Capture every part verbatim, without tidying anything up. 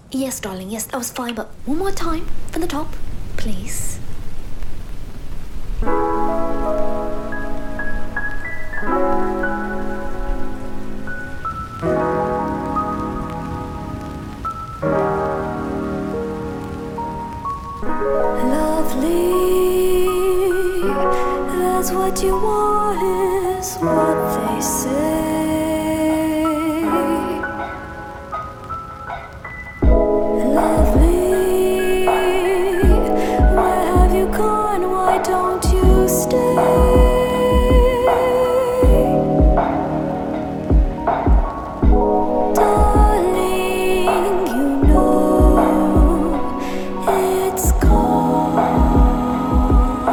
Yes, darling, yes, that was fine, but one more time from the top, please. Lovely, that's what you want, is what they say. Lovely, where have you gone? Why don't you stay? Darling, you know it's gone.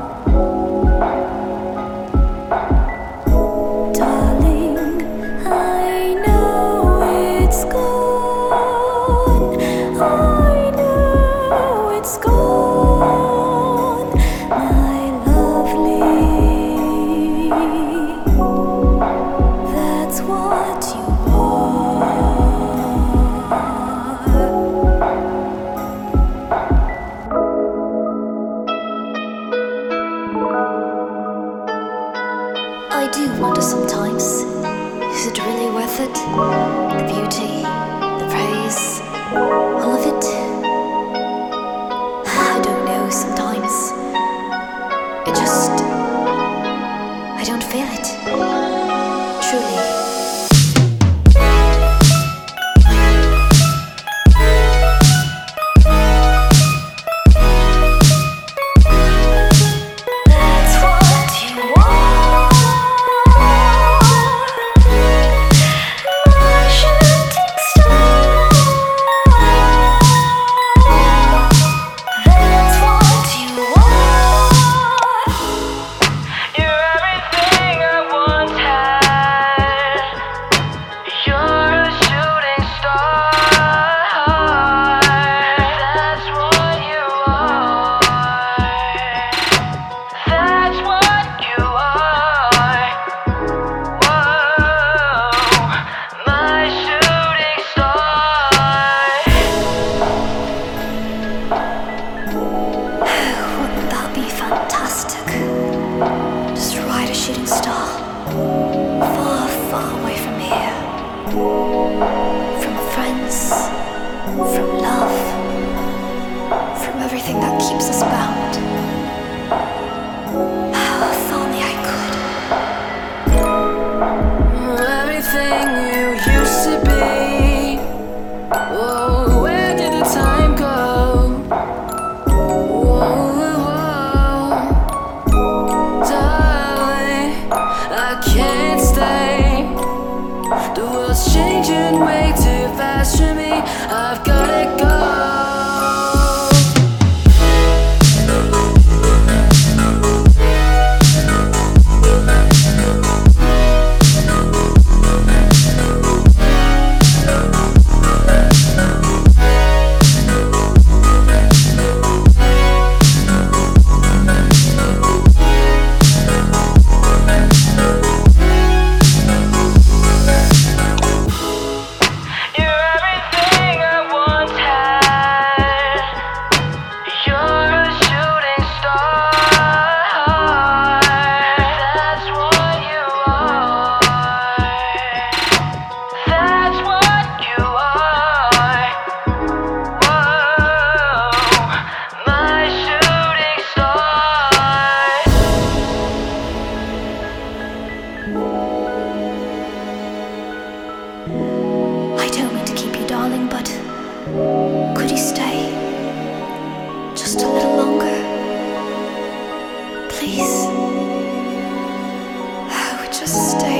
Darling, I know it's gone. I know it's gone, my lovely. That's what you I do wonder sometimes, is it really worth it? The beauty, the praise, all of it? I don't know sometimes. It just, I don't feel it. Truly. That's what you want. My shooting star. That's what you want. You're everything I once had. You're a shooting star. That's what you are. That's what you are. Whoa, my shooting star. Wouldn't that be fantastic? Just ride a shooting star far, far away from here. From friends, from love, from everything that keeps us bound. If only I could. Everything you used to be. Whoa, where did the time go? Whoa, darling, I can't stay. The world's changing way too fast for me. I've gotta go. You're everything I once had. You're a shooting star. That's what you are. That's what you are. Whoa, my shooting star. I don't mean to keep you, darling, but could you stay just a little longer? Please. Oh, just stay.